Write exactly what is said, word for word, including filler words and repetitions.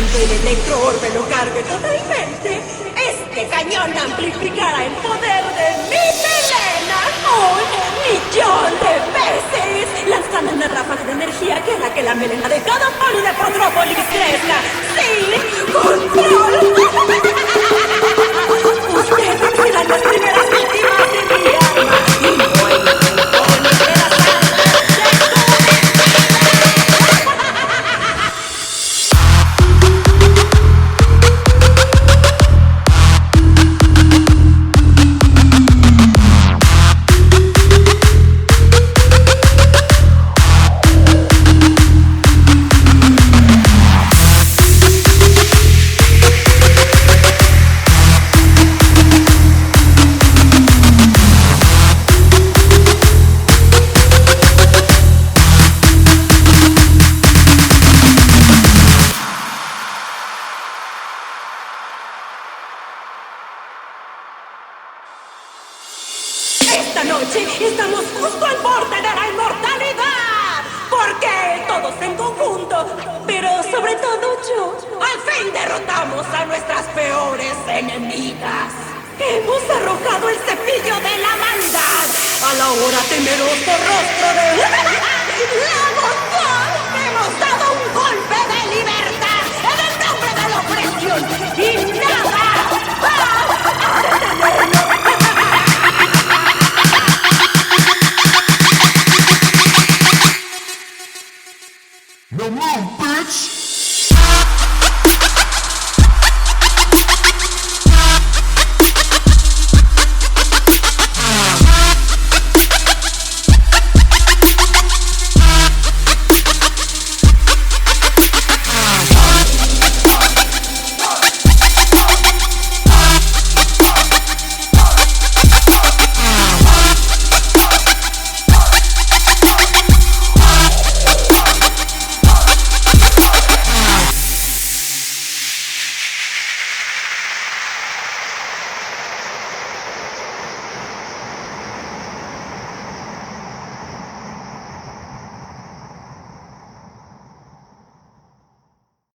cuando el electroorbe lo cargue totalmente, este cañón amplificará el poder de mi melena un millón de veces, lanzando una ráfaga de energía que hará que la melena de cada poli de Potrópolis crezca sin control. Ustedes serán las primeras víctimas de mi arma y no hay ningún poli que la salve Esta noche estamos justo al borde de la inmortalidad, porque todos en conjunto, pero sobre todo yo, al fin derrotamos a nuestras peores enemigas. Hemos arrojado el cepillo de la maldad al ahora temeroso rostro de